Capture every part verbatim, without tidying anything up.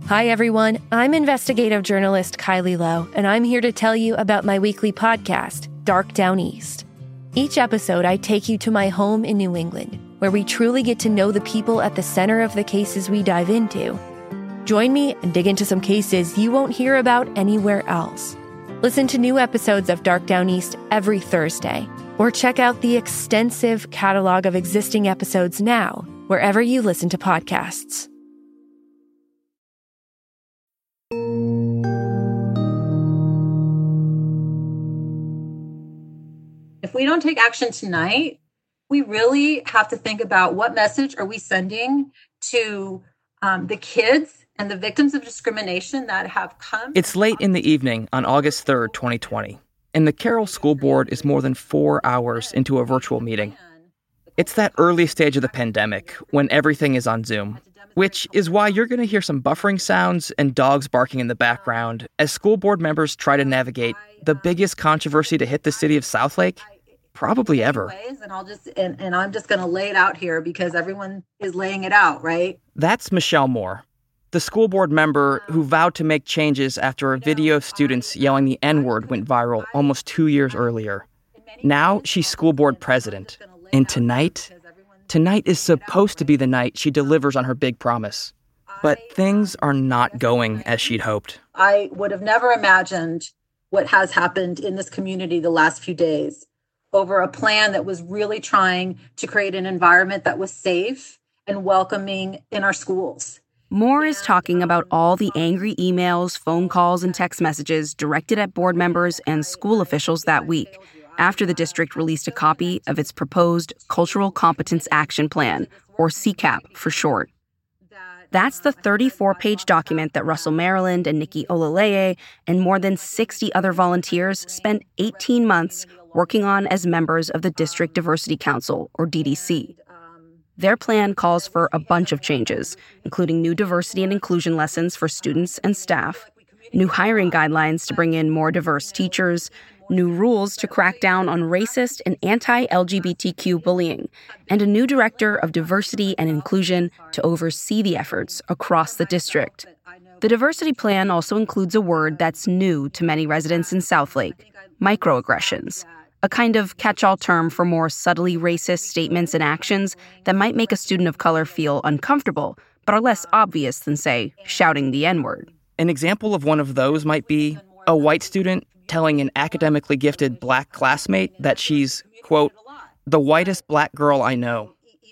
Hi, everyone. I'm investigative journalist Kylie Lowe, and I'm here to tell you about my weekly podcast, Dark Down East. Each episode, I take you to my home in New England, where we truly get to know the people at the center of the cases we dive into. Join me and dig into some cases you won't hear about anywhere else. Listen to new episodes of Dark Down East every Thursday, or check out the extensive catalog of existing episodes now, wherever you listen to podcasts. If we don't take action tonight, we really have to think about what message are we sending to um, the kids and the victims of discrimination that have come. It's late in the evening on August third, twenty twenty, and the Carroll School Board is more than four hours into a virtual meeting. It's that early stage of the pandemic when everything is on Zoom, which is why you're going to hear some buffering sounds and dogs barking in the background as school board members try to navigate the biggest controversy to hit the city of Southlake probably ever. And I'll just and, and I'm just going to lay it out here because everyone is laying it out, right? That's Michelle Moore, the school board member who vowed to make changes after a video of students yelling the N-word went viral almost two years earlier. Now she's school board president. And tonight, tonight is supposed to be the night she delivers on her big promise. But things are not going as she'd hoped. I would have never imagined what has happened in this community the last few days over a plan that was really trying to create an environment that was safe and welcoming in our schools. Moore is talking about all the angry emails, phone calls, and text messages directed at board members and school officials that week, after the district released a copy of its proposed Cultural Competence Action Plan, or C CAP for short. That's the thirty-four page document that Russell Maryland and Nikki Olaleye and more than sixty other volunteers spent eighteen months working on as members of the District Diversity Council, or D D C. Their plan calls for a bunch of changes, including new diversity and inclusion lessons for students and staff, new hiring guidelines to bring in more diverse teachers, new rules to crack down on racist and anti-L G B T Q bullying, and a new director of diversity and inclusion to oversee the efforts across the district. The diversity plan also includes a word that's new to many residents in Southlake, microaggressions, a kind of catch-all term for more subtly racist statements and actions that might make a student of color feel uncomfortable, but are less obvious than, say, shouting the N-word. An example of one of those might be a white student telling an academically gifted black classmate that she's, quote, the whitest black girl I know.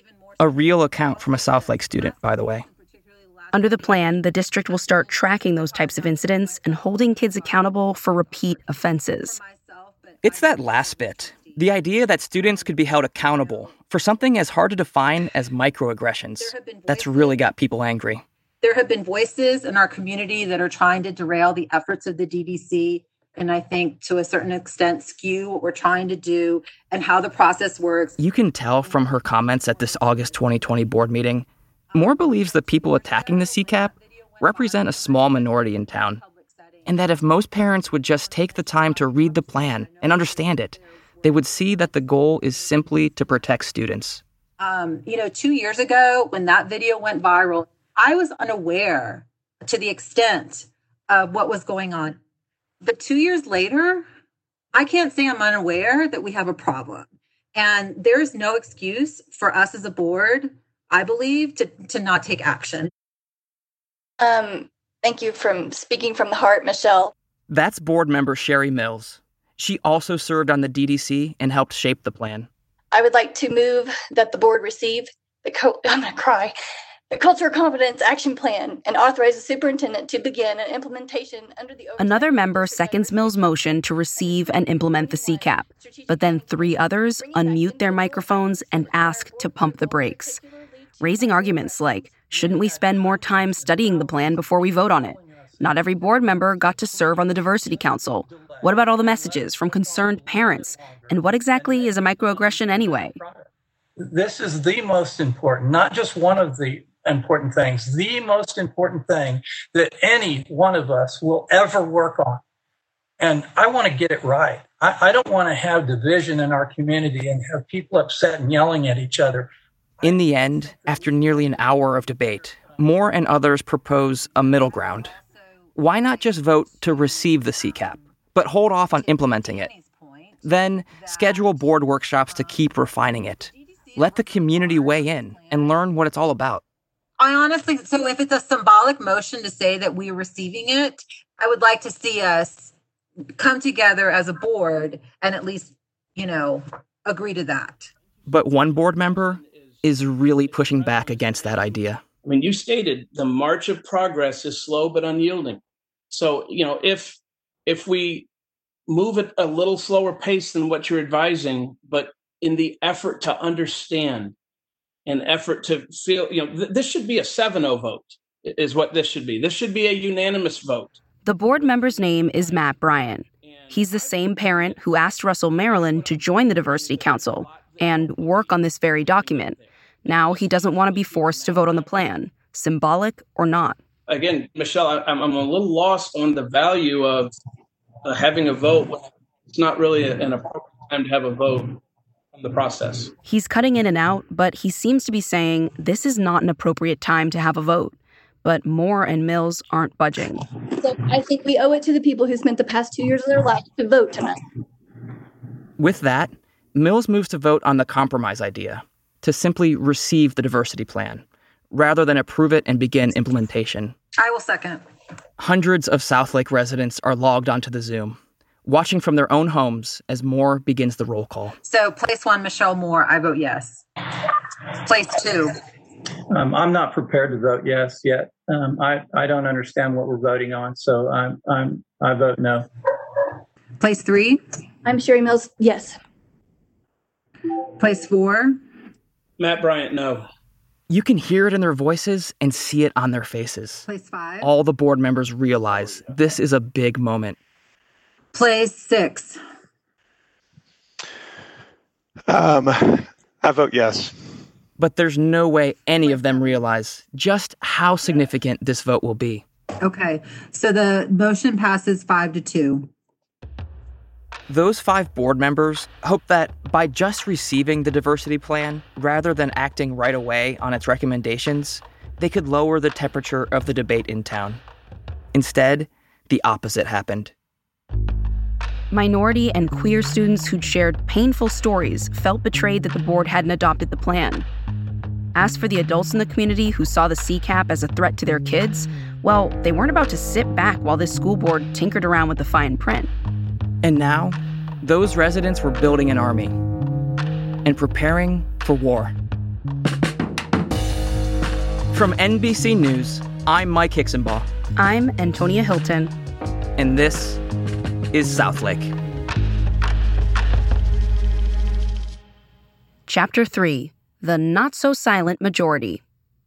A real account from a Southlake student, by the way. Under the plan, the district will start tracking those types of incidents and holding kids accountable for repeat offenses. It's that last bit, the idea that students could be held accountable for something as hard to define as microaggressions, that's really got people angry. There have been voices in our community that are trying to derail the efforts of the D D C, and I think to a certain extent skew what we're trying to do and how the process works. You can tell from her comments at this August twenty twenty board meeting, Moore believes that people attacking the C CAP represent a small minority in town, and that if most parents would just take the time to read the plan and understand it, they would see that the goal is simply to protect students. Um, you know, two years ago, when that video went viral, I was unaware to the extent of what was going on. But two years later, I can't say I'm unaware that we have a problem. And there is no excuse for us as a board, I believe, to, to not take action. Um, thank you for speaking from the heart, Michelle. That's board member Sherry Mills. She also served on the D D C and helped shape the plan. I would like to move that the board receive the, co- I'm going to cry, the Cultural Competence Action Plan and authorize the superintendent to begin an implementation under the... Another member seconds Mills' motion to receive and implement the C CAP, but then three others unmute their microphones and ask to pump the brakes, raising arguments like, shouldn't we spend more time studying the plan before we vote on it? Not every board member got to serve on the Diversity Council. What about all the messages from concerned parents? And what exactly is a microaggression anyway? This is the most important, not just one of the important things, the most important thing that any one of us will ever work on. And I want to get it right. I, I don't want to have division in our community and have people upset and yelling at each other. In the end, after nearly an hour of debate, Moore and others propose a middle ground. Why not just vote to receive the C CAP, but hold off on implementing it? Then schedule board workshops to keep refining it. Let the community weigh in and learn what it's all about. I honestly, so if it's a symbolic motion to say that we're receiving it, I would like to see us come together as a board and at least, you know, agree to that. But one board member is really pushing back against that idea. I mean, you stated the march of progress is slow but unyielding. So, you know, if if we move at a little slower pace than what you're advising, but in the effort to understand, an effort to feel, you know, th- this should be a seven oh vote, is what this should be. This should be a unanimous vote. The board member's name is Matt Bryant. He's the same parent who asked Russell Maryland to join the Diversity Council and work on this very document. Now he doesn't want to be forced to vote on the plan, symbolic or not. Again, Michelle, I, I'm, I'm a little lost on the value of uh, having a vote. It's not really an appropriate time to have a vote on the process. He's cutting in and out, but he seems to be saying this is not an appropriate time to have a vote. But Moore and Mills aren't budging. So I think we owe it to the people who spent the past two years of their life to vote tonight. With that, Mills moves to vote on the compromise idea, to simply receive the diversity plan, rather than approve it and begin implementation. I will second. Hundreds of Southlake residents are logged onto the Zoom, watching from their own homes as Moore begins the roll call. So place one, Michelle Moore, I vote yes. Place two. Um, I'm not prepared to vote yes yet. Um, I, I don't understand what we're voting on, so I'm I'm I vote no. Place three. I'm Sherry Mills, yes. Place four. Matt Bryant, no. You can hear it in their voices and see it on their faces. Place five. All the board members realize this is a big moment. Place six. Um, I vote yes. But there's no way any of them realize just how significant this vote will be. Okay, so the motion passes five to two. Those five board members hope that by just receiving the diversity plan, rather than acting right away on its recommendations, they could lower the temperature of the debate in town. Instead, the opposite happened. Minority and queer students who'd shared painful stories felt betrayed that the board hadn't adopted the plan. As for the adults in the community who saw the C CAP as a threat to their kids, well, they weren't about to sit back while this school board tinkered around with the fine print. And now, those residents were building an army and preparing for war. From N B C News, I'm Mike Hixenbaugh. I'm Antonia Hilton. And this is Southlake. Chapter three, The Not-So-Silent Majority.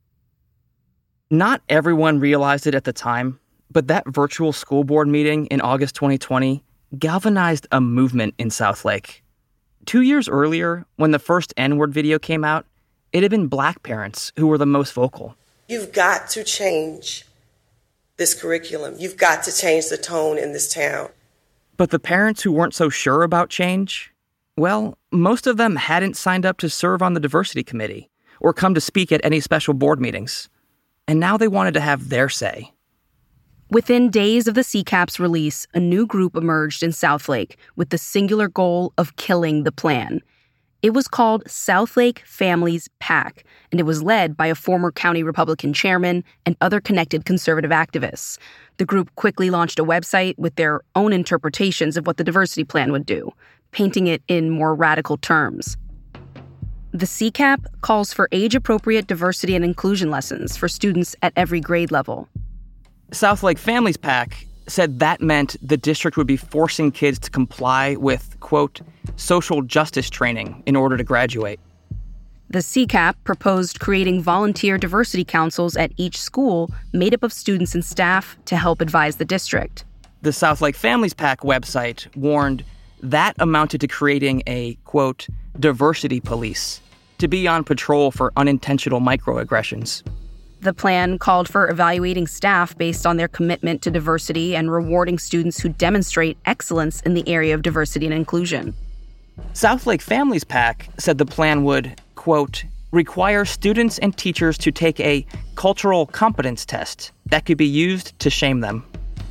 Not everyone realized it at the time, but that virtual school board meeting in August twenty twenty galvanized a movement in Southlake. Two years earlier, when the first N-word video came out, it had been Black parents who were the most vocal. You've got to change this curriculum. You've got to change the tone in this town. But the parents who weren't so sure about change, well, most of them hadn't signed up to serve on the diversity committee or come to speak at any special board meetings. And now they wanted to have their say. Within days of the C CAP's release, a new group emerged in Southlake with the singular goal of killing the plan. It was called Southlake Families PAC, and it was led by a former county Republican chairman and other connected conservative activists. The group quickly launched a website with their own interpretations of what the diversity plan would do, painting it in more radical terms. The C CAP calls for age-appropriate diversity and inclusion lessons for students at every grade level. Southlake Families PAC said that meant the district would be forcing kids to comply with, quote, social justice training in order to graduate. The C CAP proposed creating volunteer diversity councils at each school made up of students and staff to help advise the district. The Southlake Families PAC website warned that amounted to creating a, quote, diversity police to be on patrol for unintentional microaggressions. The plan called for evaluating staff based on their commitment to diversity and rewarding students who demonstrate excellence in the area of diversity and inclusion. Southlake Families PAC said the plan would, quote, require students and teachers to take a cultural competence test that could be used to shame them.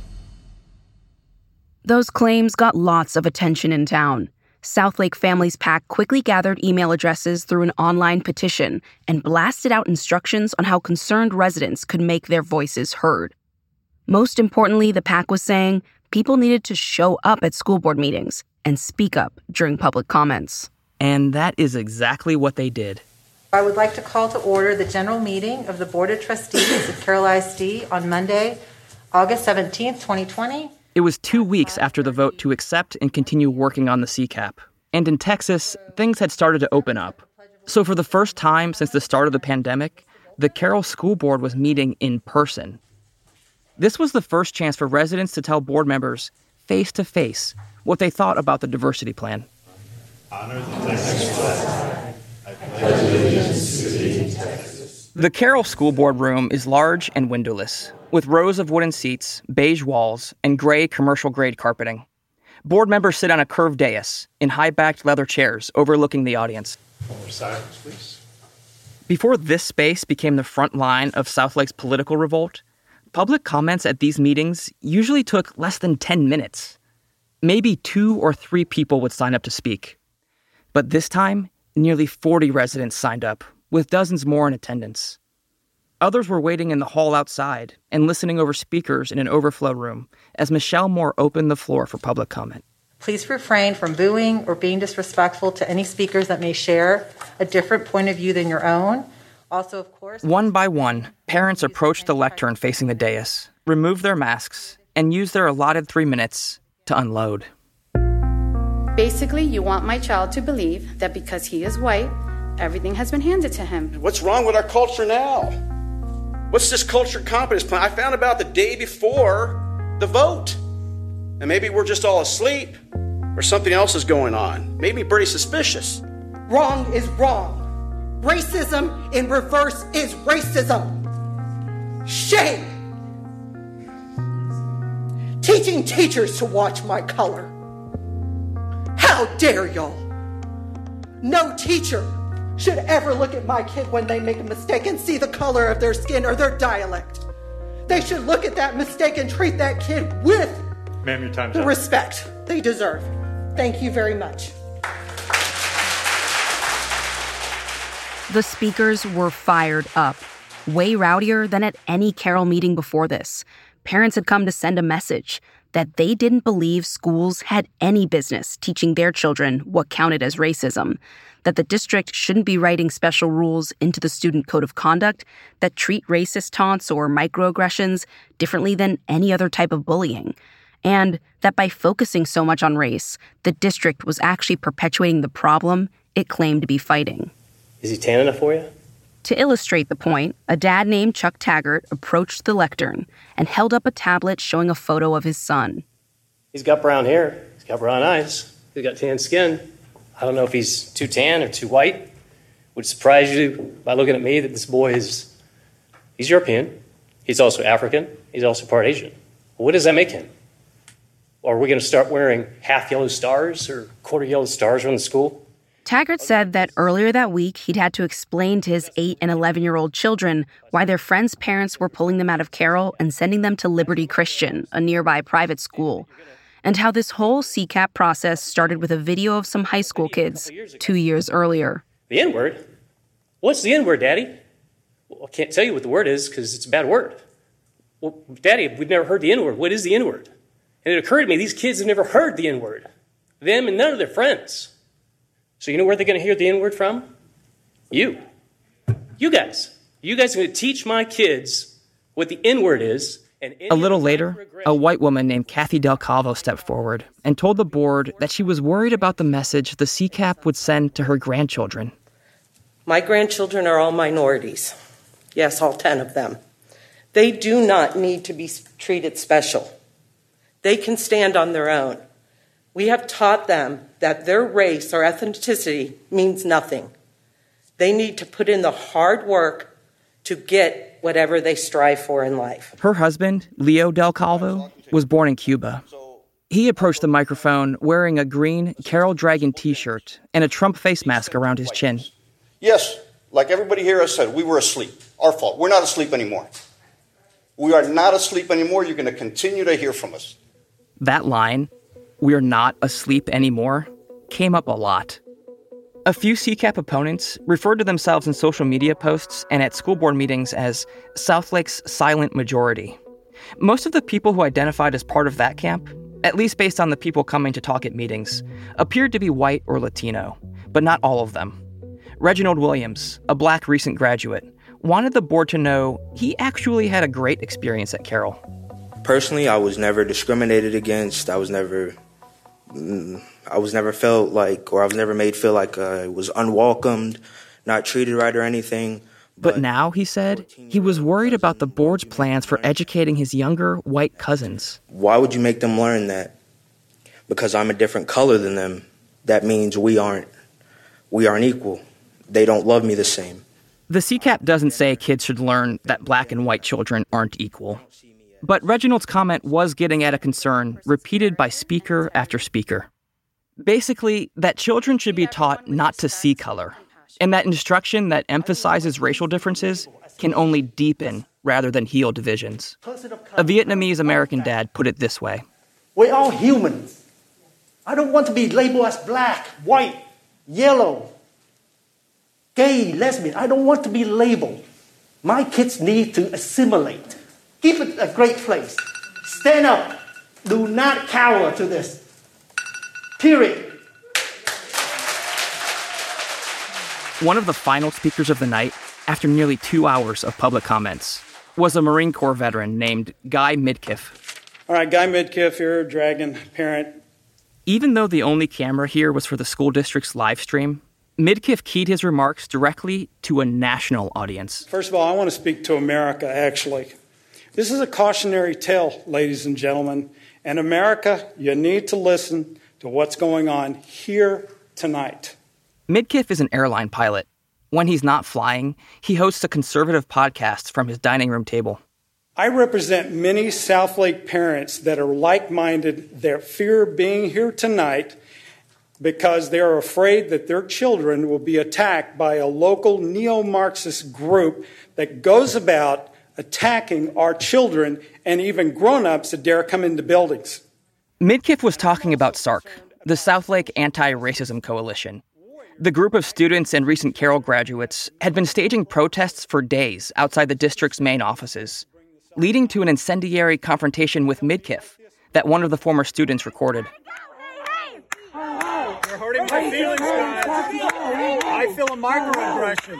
Those claims got lots of attention in town. Southlake Families PAC quickly gathered email addresses through an online petition and blasted out instructions on how concerned residents could make their voices heard. Most importantly, the PAC was saying people needed to show up at school board meetings and speak up during public comments. And that is exactly what they did. I would like to call to order the general meeting of the Board of Trustees of Carroll I S D on Monday, August seventeenth, twenty twenty. It was two weeks after the vote to accept and continue working on the C CAP. And in Texas, things had started to open up. So for the first time since the start of the pandemic, the Carroll School Board was meeting in person. This was the first chance for residents to tell board members, face-to-face, what they thought about the diversity plan. Honor the Texas flag. I pledge allegiance to thee, Texas. The Carroll School Board room is large and windowless, with rows of wooden seats, beige walls, and gray commercial-grade carpeting. Board members sit on a curved dais in high-backed leather chairs overlooking the audience. More silence, please. Before this space became the front line of Southlake's political revolt, public comments at these meetings usually took less than ten minutes. Maybe two or three people would sign up to speak. But this time, nearly forty residents signed up, with dozens more in attendance. Others were waiting in the hall outside and listening over speakers in an overflow room as Michelle Moore opened the floor for public comment. Please refrain from booing or being disrespectful to any speakers that may share a different point of view than your own. Also, of course... One by one, parents approached the lectern facing the dais, removed their masks, and used their allotted three minutes to unload. Basically, you want my child to believe that because he is white, everything has been handed to him. What's wrong with our culture now? What's this culture competence plan? I found about the day before the vote. And maybe we're just all asleep or something else is going on. Maybe pretty suspicious. Wrong is wrong. Racism in reverse is racism. Shame. Teaching teachers to watch my color. How dare y'all? No teacher should ever look at my kid when they make a mistake and see the color of their skin or their dialect. They should look at that mistake and treat that kid with Ma'am, your time's the up. respect they deserve. Thank you very much. The speakers were fired up, way rowdier than at any Carroll meeting before this. Parents had come to send a message that they didn't believe schools had any business teaching their children what counted as racism, that the district shouldn't be writing special rules into the student code of conduct that treat racist taunts or microaggressions differently than any other type of bullying, and that by focusing so much on race, the district was actually perpetuating the problem it claimed to be fighting. Is he tan enough for you? To illustrate the point, a dad named Chuck Taggart approached the lectern and held up a tablet showing a photo of his son. He's got brown hair. He's got brown eyes. He's got tan skin. I don't know if he's too tan or too white. Would surprise you by looking at me that this boy is, he's European. He's also African. He's also part Asian. Well, what does that make him? Are we going to start wearing half yellow stars or quarter yellow stars around the school? Taggart said that earlier that week, he'd had to explain to his eight and eleven-year-old children why their friends' parents were pulling them out of Carroll and sending them to Liberty Christian, a nearby private school, and how this whole C CAP process started with a video of some high school kids two years earlier. The N-word? What's the N-word, Daddy? Well, I can't tell you what the word is because it's a bad word. Well, Daddy, we've never heard the N-word. What is the N-word? And it occurred to me, these kids have never heard the N-word. Them and none of their friends. So you know where they're going to hear the N-word from? You. You guys. You guys are going to teach my kids what the N-word is. And a little later, a white woman named Kathy Del Calvo stepped forward and told the board that she was worried about the message the C CAP would send to her grandchildren. My grandchildren are all minorities. Yes, all ten of them. They do not need to be treated special. They can stand on their own. We have taught them that their race or ethnicity means nothing. They need to put in the hard work to get whatever they strive for in life. Her husband, Leo Del Calvo, was born in Cuba. He approached the microphone wearing a green Carroll Dragon t-shirt and a Trump face mask around his chin. Yes, like everybody here has said, we were asleep. Our fault. We're not asleep anymore. We are not asleep anymore. You're going to continue to hear from us. That line, "we're not asleep anymore," came up a lot. A few C CAP opponents referred to themselves in social media posts and at school board meetings as Southlake's silent majority. Most of the people who identified as part of that camp, at least based on the people coming to talk at meetings, appeared to be white or Latino, but not all of them. Reginald Williams, a black recent graduate, wanted the board to know he actually had a great experience at Carroll. Personally, I was never discriminated against. I was never, I was never felt like, or I was never made feel like I was unwelcomed, not treated right or anything. But, but now, he said, he was worried about the board's plans for educating his younger white cousins. Why would you make them learn that? Because I'm a different color than them. That means we aren't, we aren't equal. They don't love me the same. The C CAP doesn't say kids should learn that black and white children aren't equal. But Reginald's comment was getting at a concern repeated by speaker after speaker. Basically, that children should be taught not to see color, and that instruction that emphasizes racial differences can only deepen rather than heal divisions. A Vietnamese American dad put it this way. We're all humans. I don't want to be labeled as black, white, yellow, gay, lesbian. I don't want to be labeled. My kids need to assimilate. Keep it a great place. Stand up. Do not cower to this. Period. One of the final speakers of the night, after nearly two hours of public comments, was a Marine Corps veteran named Guy Midkiff. All right, Guy Midkiff here, Dragon parent. Even though the only camera here was for the school district's live stream, Midkiff keyed his remarks directly to a national audience. First of all, I want to speak to America, actually. This is a cautionary tale, ladies and gentlemen. And America, you need to listen to what's going on here tonight. Midkiff is an airline pilot. When he's not flying, he hosts a conservative podcast from his dining room table. I represent many Southlake parents that are like-minded, that fear being here tonight because they are afraid that their children will be attacked by a local neo-Marxist group that goes about attacking our children and even grown-ups that dare come into buildings. Midkiff was talking about S A R C, the Southlake Anti-Racism Coalition. The group of students and recent Carroll graduates had been staging protests for days outside the district's main offices, leading to an incendiary confrontation with Midkiff that one of the former students recorded. You're hurting my feelings, guys. I feel a microaggression.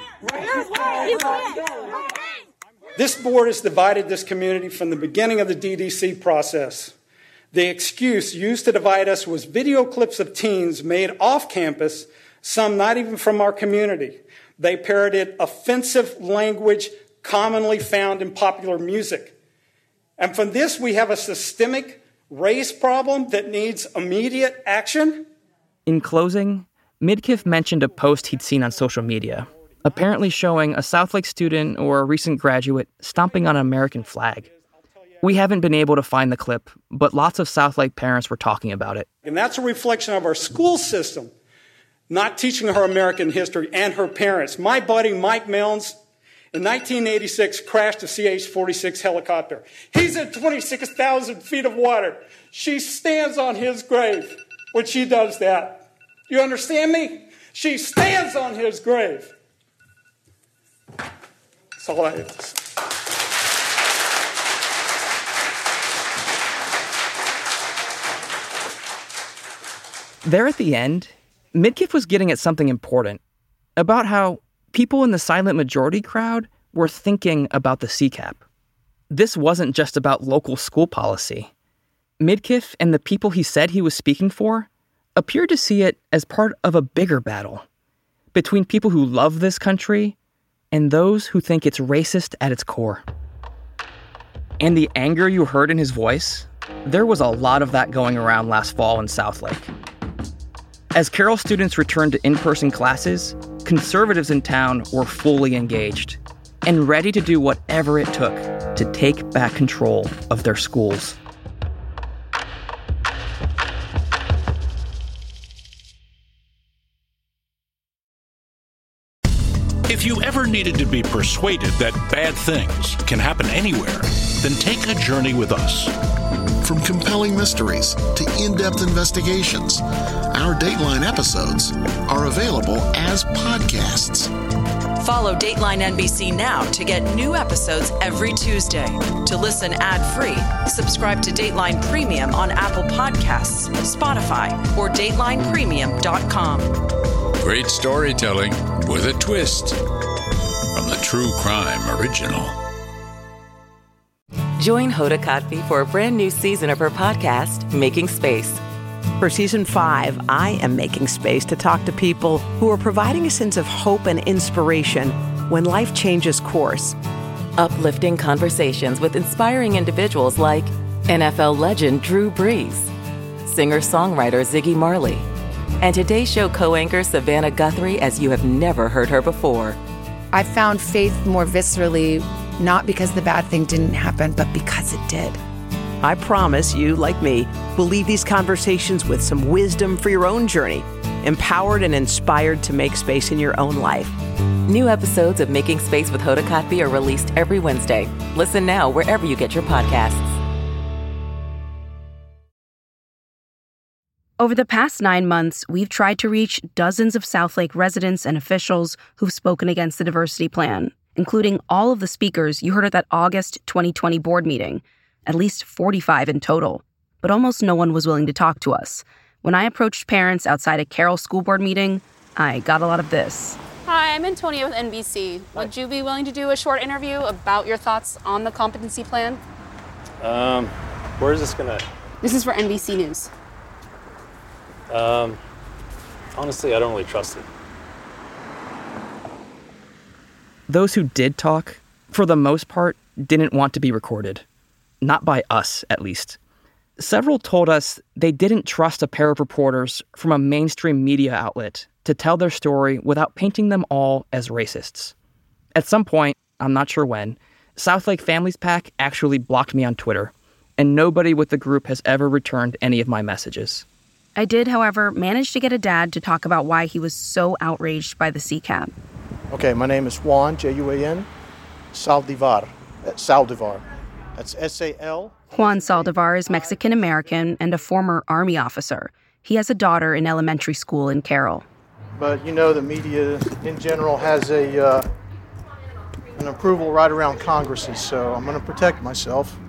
This board has divided this community from the beginning of the D D C process. The excuse used to divide us was video clips of teens made off campus, some not even from our community. They parroted offensive language commonly found in popular music. And from this, we have a systemic race problem that needs immediate action. In closing, Midkiff mentioned a post he'd seen on social media, apparently showing a Southlake student or a recent graduate stomping on an American flag. We haven't been able to find the clip, but lots of Southlake parents were talking about it. And that's a reflection of our school system, not teaching her American history and her parents. My buddy Mike Milnes, in nineteen eighty-six, crashed a C H forty-six helicopter. He's at twenty-six thousand feet of water. She stands on his grave when she does that. You understand me? She stands on his grave. That's all I have. There at the end, Midkiff was getting at something important about how people in the silent majority crowd were thinking about the C CAP. This wasn't just about local school policy. Midkiff and the people he said he was speaking for appeared to see it as part of a bigger battle between people who love this country and those who think it's racist at its core. And the anger you heard in his voice, there was a lot of that going around last fall in Southlake. As Carroll students returned to in-person classes, conservatives in town were fully engaged and ready to do whatever it took to take back control of their schools. If you ever needed to be persuaded that bad things can happen anywhere, then take a journey with us. From compelling mysteries to in-depth investigations, our Dateline episodes are available as podcasts. Follow Dateline N B C now to get new episodes every Tuesday. To listen ad-free, subscribe to Dateline Premium on Apple Podcasts, Spotify, or dateline premium dot com. Great storytelling with a twist from the True Crime Original. Join Hoda Kotb for a brand new season of her podcast, Making Space. For season five, I am making space to talk to people who are providing a sense of hope and inspiration when life changes course. Uplifting conversations with inspiring individuals like N F L legend Drew Brees, singer-songwriter Ziggy Marley, and Today Show co-anchor Savannah Guthrie as you have never heard her before. I found faith more viscerally, not because the bad thing didn't happen, but because it did. I promise you, like me, will leave these conversations with some wisdom for your own journey, empowered and inspired to make space in your own life. New episodes of Making Space with Hoda Kotb are released every Wednesday. Listen now wherever you get your podcasts. Over the past nine months, we've tried to reach dozens of Southlake residents and officials who've spoken against the diversity plan, including all of the speakers you heard at that August twenty twenty board meeting, at least forty-five in total. But almost no one was willing to talk to us. When I approached parents outside a Carroll school board meeting, I got a lot of this. Hi, I'm Antonia with N B C. Would you be willing to do a short interview about your thoughts on the competency plan? Um, where is this gonna? This is for N B C News. Um, honestly, I don't really trust it. Those who did talk, for the most part, didn't want to be recorded. Not by us, at least. Several told us they didn't trust a pair of reporters from a mainstream media outlet to tell their story without painting them all as racists. At some point, I'm not sure when, Southlake Families PAC actually blocked me on Twitter, and nobody with the group has ever returned any of my messages. I did, however, manage to get a dad to talk about why he was so outraged by the C C A P. Okay, my name is Juan, J U A N, Saldivar. Saldivar. That's S A L. Juan Saldivar is Mexican-American and a former Army officer. He has a daughter in elementary school in Carroll. But you know the media in general has a uh, an approval right around Congresses, so I'm going to protect myself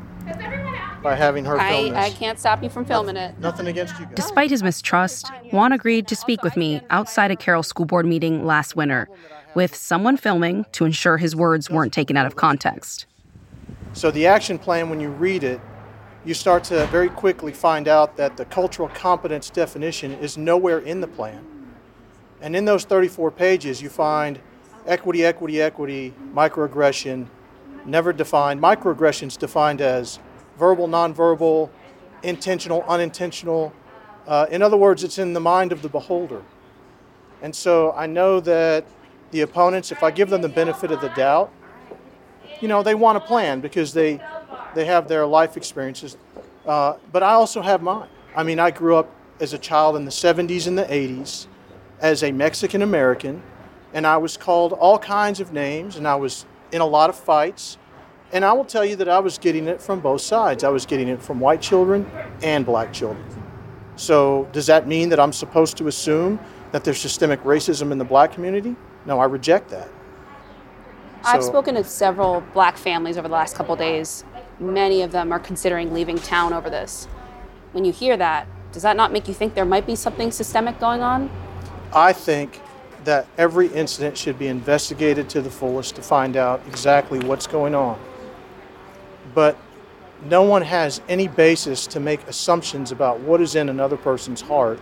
by having her I, film this. I can't stop you from filming it. Nothing against you guys. Despite his mistrust, Juan agreed to speak with me outside a Carroll school board meeting last winter, with someone filming to ensure his words weren't taken out of context. So the action plan, when you read it, you start to very quickly find out that the cultural competence definition is nowhere in the plan. And in those thirty-four pages, you find equity, equity, equity, microaggression, never defined. Microaggressions defined as verbal, nonverbal, intentional, unintentional. Uh, in other words, it's in the mind of the beholder. And so I know that the opponents, if I give them the benefit of the doubt, you know, they want a plan because they they have their life experiences. Uh, but I also have mine. I mean, I grew up as a child in the seventies and the eighties as a Mexican American, and I was called all kinds of names, and I was in a lot of fights. And I will tell you that I was getting it from both sides. I was getting it from white children and black children. So does that mean that I'm supposed to assume that there's systemic racism in the black community? No, I reject that. I've So- spoken to several black families over the last couple of days. Many of them are considering leaving town over this. When you hear that, does that not make you think there might be something systemic going on? I think that every incident should be investigated to the fullest to find out exactly what's going on. But no one has any basis to make assumptions about what is in another person's heart.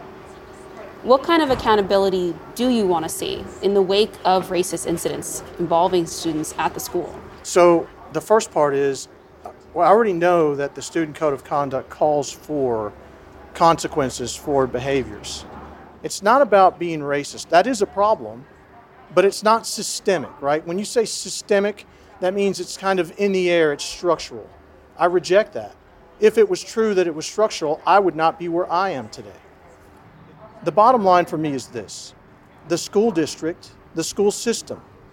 What kind of accountability do you want to see in the wake of racist incidents involving students at the school? So the first part is, well, I already know that the Student Code of Conduct calls for consequences for behaviors. It's not about being racist. That is a problem, but it's not systemic, right? When you say systemic, that means it's kind of in the air, it's structural. I reject that. If it was true that it was structural, I would not be where I am today. The bottom line for me is this. The school district, the school system,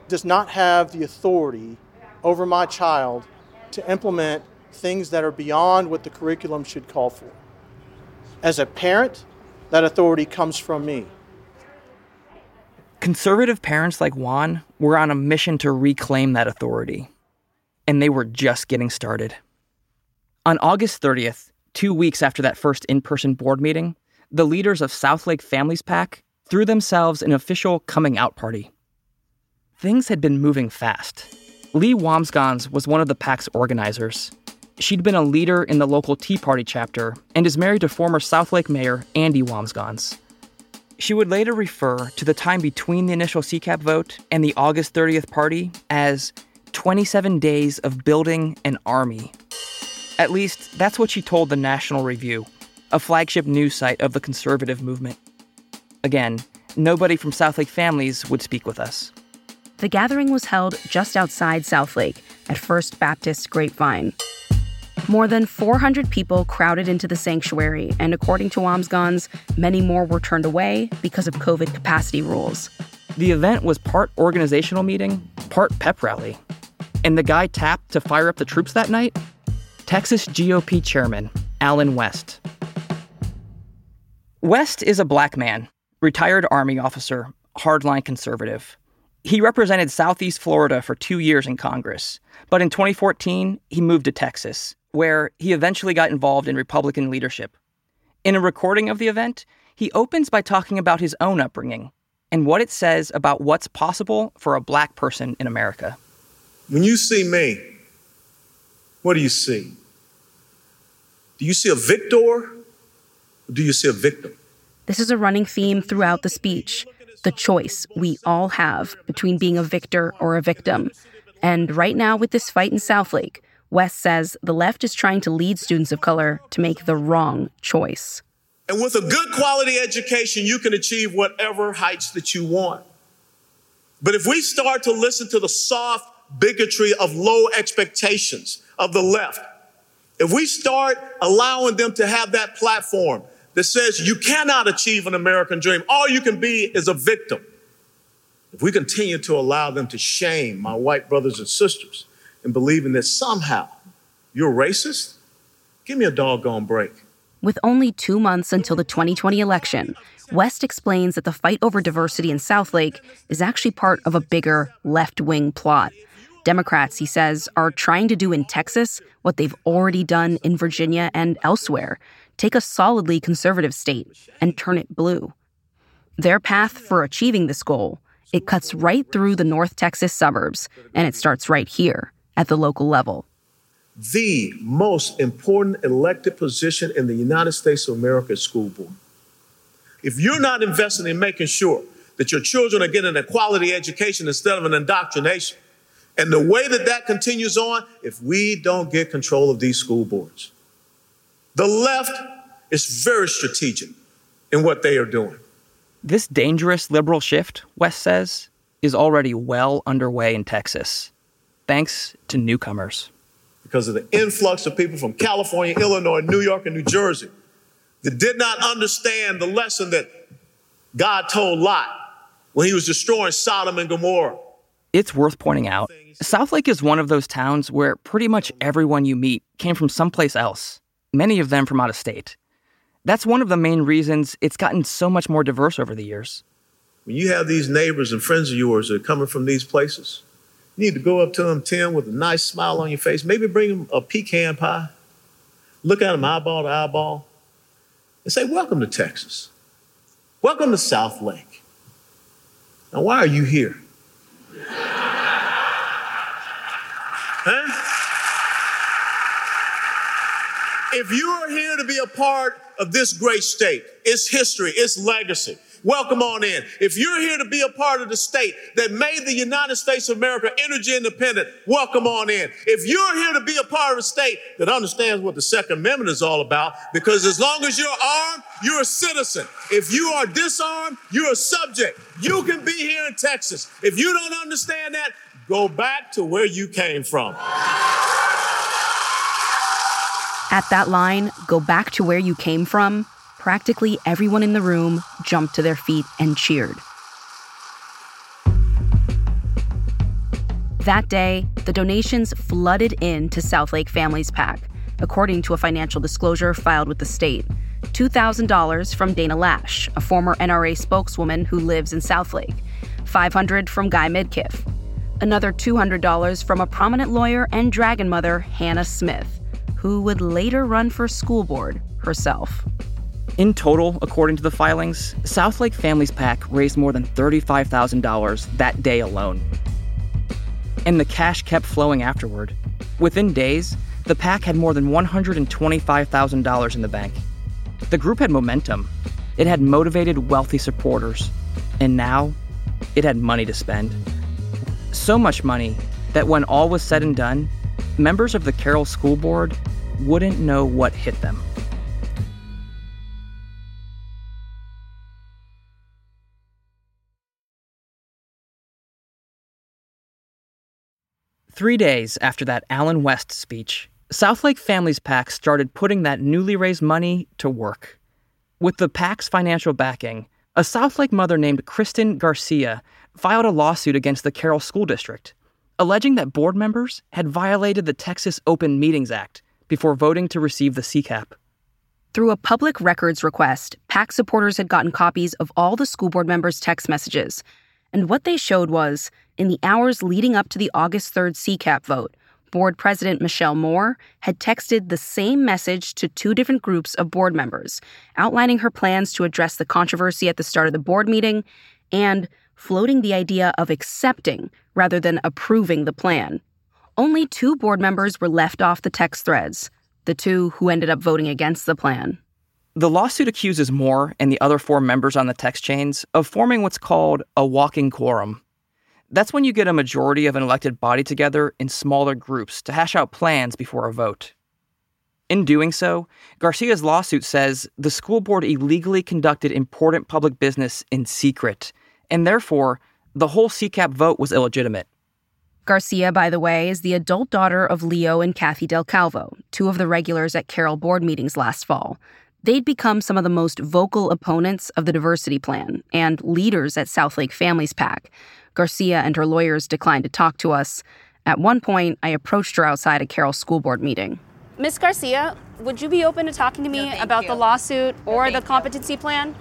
does not have the authority over my child to implement things that are beyond what the curriculum should call for. As a parent, that authority comes from me. Conservative parents like Juan were on a mission to reclaim that authority, and they were just getting started. On August thirtieth, two weeks after that first in-person board meeting, the leaders of Southlake Families PAC threw themselves an official coming out party. Things had been moving fast. Lee Wambsgans was one of the PAC's organizers. She'd been a leader in the local Tea Party chapter and is married to former Southlake Mayor Andy Wambsgans. She would later refer to the time between the initial C CAP vote and the August thirtieth party as twenty-seven days of building an army. At least, that's what she told the National Review, a flagship news site of the conservative movement. Again, nobody from Southlake Families would speak with us. The gathering was held just outside Southlake at First Baptist Grapevine. More than four hundred people crowded into the sanctuary, and according to Wambsgans, many more were turned away because of COVID capacity rules. The event was part organizational meeting, part pep rally. And the guy tapped to fire up the troops that night? Texas G O P chairman, Allen West. West is a black man, retired Army officer, hardline conservative. He represented Southeast Florida for two years in Congress, but in twenty fourteen, he moved to Texas, where he eventually got involved in Republican leadership. In a recording of the event, he opens by talking about his own upbringing and what it says about what's possible for a black person in America. When you see me, what do you see? Do you see a victor or do you see a victim? This is a running theme throughout the speech, the choice we all have between being a victor or a victim. And right now with this fight in Southlake, West says the left is trying to lead students of color to make the wrong choice. And with a good quality education, you can achieve whatever heights that you want. But if we start to listen to the soft bigotry of low expectations of the left, if we start allowing them to have that platform that says you cannot achieve an American dream, all you can be is a victim. If we continue to allow them to shame my white brothers and sisters and believing that somehow you're racist, give me a doggone break. With only two months until the twenty twenty election, West explains that the fight over diversity in Southlake is actually part of a bigger left-wing plot. Democrats, he says, are trying to do in Texas what they've already done in Virginia and elsewhere, take a solidly conservative state and turn it blue. Their path for achieving this goal, it cuts right through the North Texas suburbs, and it starts right here at the local level. The most important elected position in the United States of America is school board. If you're not investing in making sure that your children are getting a quality education instead of an indoctrination, and the way that that continues on, if we don't get control of these school boards, the left is very strategic in what they are doing. This dangerous liberal shift, West says, is already well underway in Texas, thanks to newcomers. Because of the influx of people from California, Illinois, New York, and New Jersey that did not understand the lesson that God told Lot when he was destroying Sodom and Gomorrah. It's worth pointing out, Southlake is one of those towns where pretty much everyone you meet came from someplace else, many of them from out of state. That's one of the main reasons it's gotten so much more diverse over the years. When you have these neighbors and friends of yours that are coming from these places, you need to go up to them, Tim, with a nice smile on your face, maybe bring them a pecan pie, look at them eyeball to eyeball, and say, welcome to Texas. Welcome to Southlake. Now, why are you here? Huh? If you are here to be a part of this great state, its history, its legacy, welcome on in. If you're here to be a part of the state that made the United States of America energy independent, welcome on in. If you're here to be a part of a state that understands what the Second Amendment is all about, because as long as you're armed, you're a citizen. If you are disarmed, you're a subject. You can be here in Texas. If you don't understand that, go back to where you came from. At that line, go back to where you came from, practically everyone in the room jumped to their feet and cheered. That day, the donations flooded into Southlake Families PAC, according to a financial disclosure filed with the state. two thousand dollars from Dana Lash, a former N R A spokeswoman who lives in Southlake. five hundred dollars from Guy Midkiff. Another two hundred dollars from a prominent lawyer and dragon mother, Hannah Smith, who would later run for school board herself. In total, according to the filings, Southlake Families PAC raised more than thirty-five thousand dollars that day alone. And the cash kept flowing afterward. Within days, the PAC had more than one hundred twenty-five thousand dollars in the bank. The group had momentum. It had motivated, wealthy supporters. And now, it had money to spend. So much money that when all was said and done, members of the Carroll School Board wouldn't know what hit them. Three days after that Allen West speech, Southlake Families PAC started putting that newly raised money to work. With the PAC's financial backing, a Southlake mother named Kristen Garcia filed a lawsuit against the Carroll School District, alleging that board members had violated the Texas Open Meetings Act before voting to receive the C CAP. Through a public records request, PAC supporters had gotten copies of all the school board members' text messages. And what they showed was, in the hours leading up to the August third C CAP vote, Board President Michelle Moore had texted the same message to two different groups of board members, outlining her plans to address the controversy at the start of the board meeting and floating the idea of accepting rather than approving the plan. Only two board members were left off the text threads, the two who ended up voting against the plan. The lawsuit accuses Moore and the other four members on the text chains of forming what's called a walking quorum. That's when you get a majority of an elected body together in smaller groups to hash out plans before a vote. In doing so, Garcia's lawsuit says the school board illegally conducted important public business in secret, and therefore, the whole C CAP vote was illegitimate. Garcia, by the way, is the adult daughter of Leo and Kathy Del Calvo, two of the regulars at Carroll board meetings last fall. They'd become some of the most vocal opponents of the diversity plan and leaders at Southlake Families PAC. Garcia and her lawyers declined to talk to us. At one point, I approached her outside a Carroll school board meeting. Miz Garcia, would you be open to talking to me no, about you. the lawsuit or no, the competency you. plan?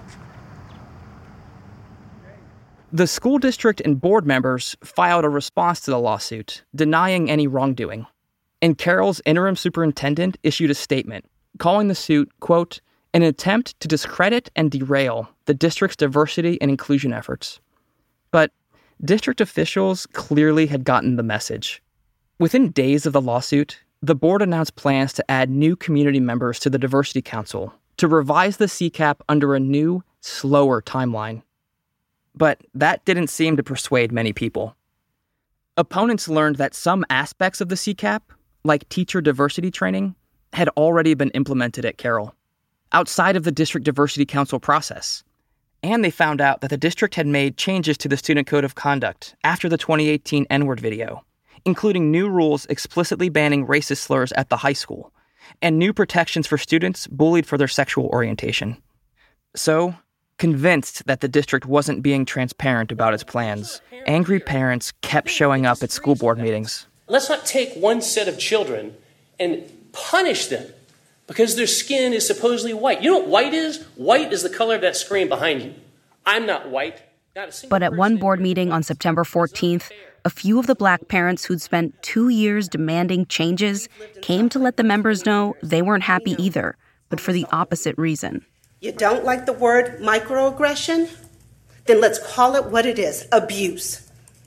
The school district and board members filed a response to the lawsuit, denying any wrongdoing. And Carroll's interim superintendent issued a statement, calling the suit, quote, an attempt to discredit and derail the district's diversity and inclusion efforts. But district officials clearly had gotten the message. Within days of the lawsuit, the board announced plans to add new community members to the Diversity Council to revise the C CAP under a new, slower timeline. But that didn't seem to persuade many people. Opponents learned that some aspects of the C CAP, like teacher diversity training, had already been implemented at Carroll, outside of the District Diversity Council process. And they found out that the district had made changes to the Student Code of Conduct after the twenty eighteen N-word video, including new rules explicitly banning racist slurs at the high school, and new protections for students bullied for their sexual orientation. So, convinced that the district wasn't being transparent about its plans, angry parents kept showing up at school board meetings. Let's not take one set of children and punish them because their skin is supposedly white. You know what white is? White is the color of that screen behind you. I'm not white. Not a single but at one board meeting on September fourteenth, a few of the black parents who'd spent two years demanding changes came to let the members know they weren't happy either, but for the opposite reason. You don't like the word microaggression? Then let's call it what it is, abuse.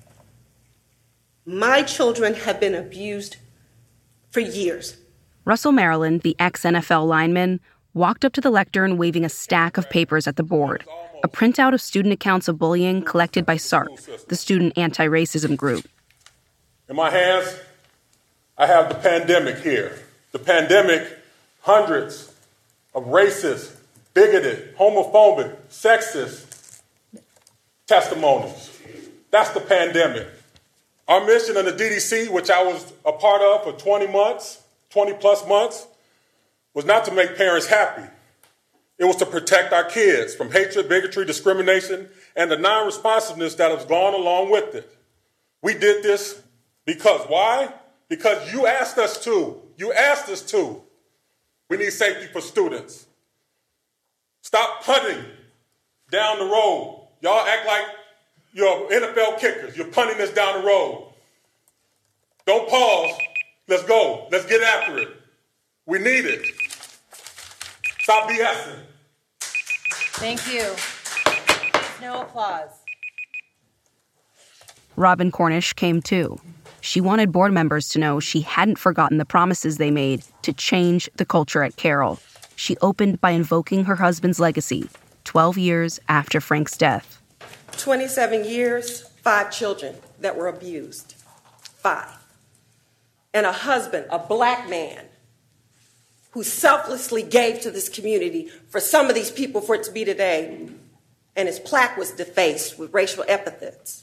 My children have been abused for years. Russell Maryland, the ex-N F L lineman, walked up to the lectern waving a stack of papers at the board, a printout of student accounts of bullying collected by S A R C, the student anti-racism group. In my hands, I have the pandemic here. The pandemic, hundreds of racist, bigoted, homophobic, sexist testimonies. That's the pandemic. Our mission in the D D C, which I was a part of for twenty months, twenty plus months, was not to make parents happy. It was to protect our kids from hatred, bigotry, discrimination, and the non-responsiveness that has gone along with it. We did this Because why? Because you asked us to. You asked us to. We need safety for students. Stop punting down the road. Y'all act like you're N F L kickers. You're punting this down the road. Don't pause. Let's go. Let's get after it. We need it. Stop BSing. Thank you. No applause. Robin Cornish came too. She wanted board members to know she hadn't forgotten the promises they made to change the culture at Carroll. She opened by invoking her husband's legacy, twelve years after Frank's death. twenty-seven years, five children that were abused. Five. And a husband, a black man, who selflessly gave to this community for some of these people for it to be today. And his plaque was defaced with racial epithets.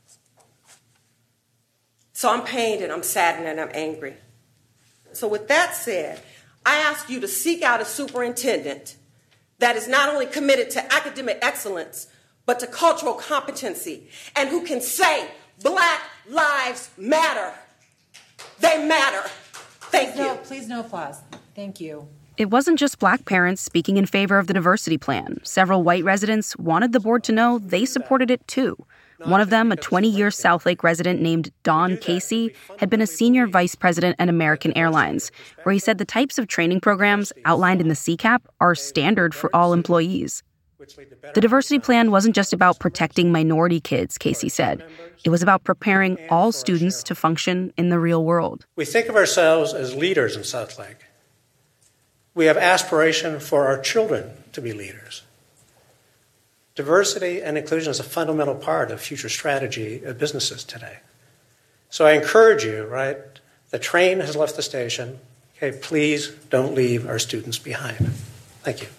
So I'm pained and I'm saddened and I'm angry. So with that said, I ask you to seek out a superintendent that is not only committed to academic excellence, but to cultural competency, and who can say, Black lives matter. They matter. Thank please you. No, please no applause. Thank you. It wasn't just black parents speaking in favor of the diversity plan. Several white residents wanted the board to know they supported it too. One of them, a twenty-year Southlake resident named Don Casey, had been a senior vice president at American Airlines, where he said the types of training programs outlined in the C CAP are standard for all employees. The diversity plan wasn't just about protecting minority kids, Casey said. It was about preparing all students to function in the real world. We think of ourselves as leaders in Southlake. We have aspiration for our children to be leaders. Diversity and inclusion is a fundamental part of future strategy of businesses today. So I encourage you, right, the train has left the station. Okay, please don't leave our students behind. Thank you.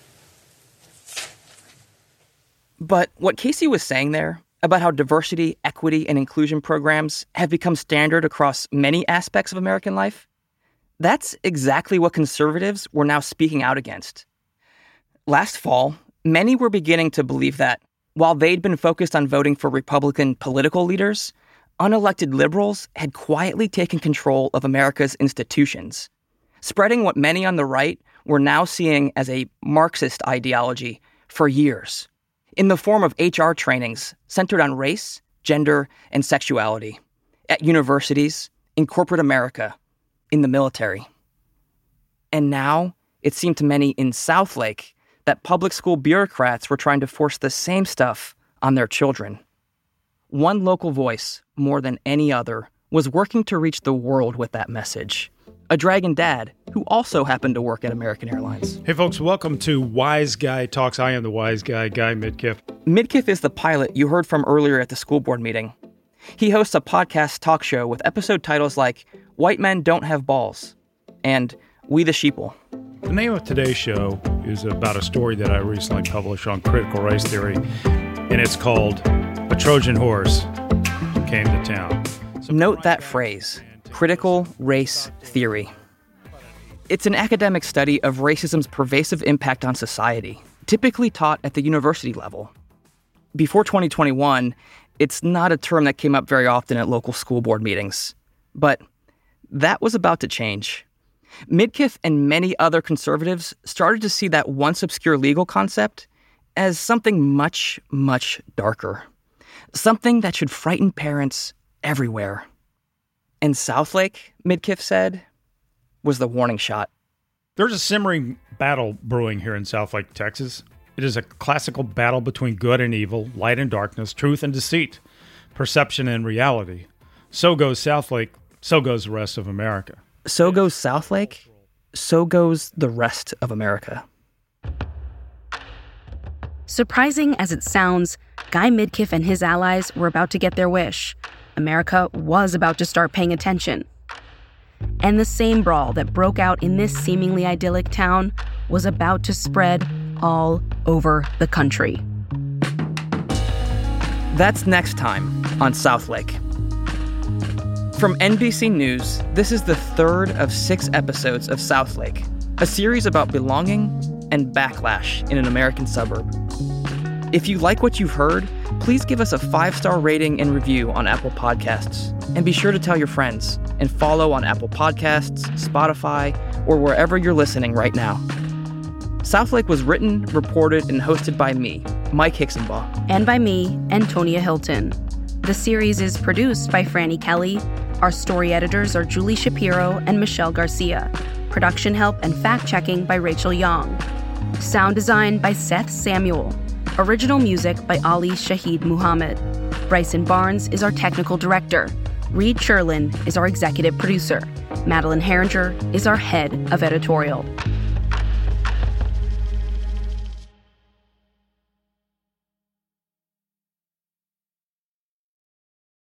But what Casey was saying there about how diversity, equity, and inclusion programs have become standard across many aspects of American life, that's exactly what conservatives were now speaking out against. Last fall, many were beginning to believe that, while they'd been focused on voting for Republican political leaders, unelected liberals had quietly taken control of America's institutions, spreading what many on the right were now seeing as a Marxist ideology for years, in the form of H R trainings centered on race, gender, and sexuality, at universities, in corporate America, in the military. And now, it seemed to many in Southlake that public school bureaucrats were trying to force the same stuff on their children. One local voice, more than any other, was working to reach the world with that message. A dragon dad who also happened to work at American Airlines. Hey folks, welcome to Wise Guy Talks. I am the Wise Guy, Guy Midkiff. Midkiff is the pilot you heard from earlier at the school board meeting. He hosts a podcast talk show with episode titles like White Men Don't Have Balls and We the Sheeple. The name of today's show is about a story that I recently published on critical race theory, and it's called A Trojan Horse Came to Town. So Note that phrase, critical race theory. It's an academic study of racism's pervasive impact on society, typically taught at the university level. Before twenty twenty-one, it's not a term that came up very often at local school board meetings. But that was about to change. Midkiff and many other conservatives started to see that once obscure legal concept as something much, much darker. Something that should frighten parents everywhere. And Southlake, Midkiff said, was the warning shot. There's a simmering battle brewing here in Southlake, Texas. It is a classical battle between good and evil, light and darkness, truth and deceit, perception and reality. So goes Southlake, so goes the rest of America. So goes Southlake, so goes the rest of America. Surprising as it sounds, Guy Midkiff and his allies were about to get their wish. America was about to start paying attention. And the same brawl that broke out in this seemingly idyllic town was about to spread all over the country. That's next time on Southlake. From N B C News, this is the third of six episodes of Southlake, a series about belonging and backlash in an American suburb. If you like what you've heard, please give us a five-star rating and review on Apple Podcasts. And be sure to tell your friends and follow on Apple Podcasts, Spotify, or wherever you're listening right now. Southlake was written, reported, and hosted by me, Mike Hixenbaugh. And by me, Antonia Hilton. The series is produced by Franny Kelly. Our story editors are Julie Shapiro and Michelle Garcia. Production help and fact-checking by Rachel Young. Sound design by Seth Samuel. Original music by Ali Shahid Muhammad. Bryson Barnes is our technical director. Reed Sherlin is our executive producer. Madeline Herringer is our head of editorial.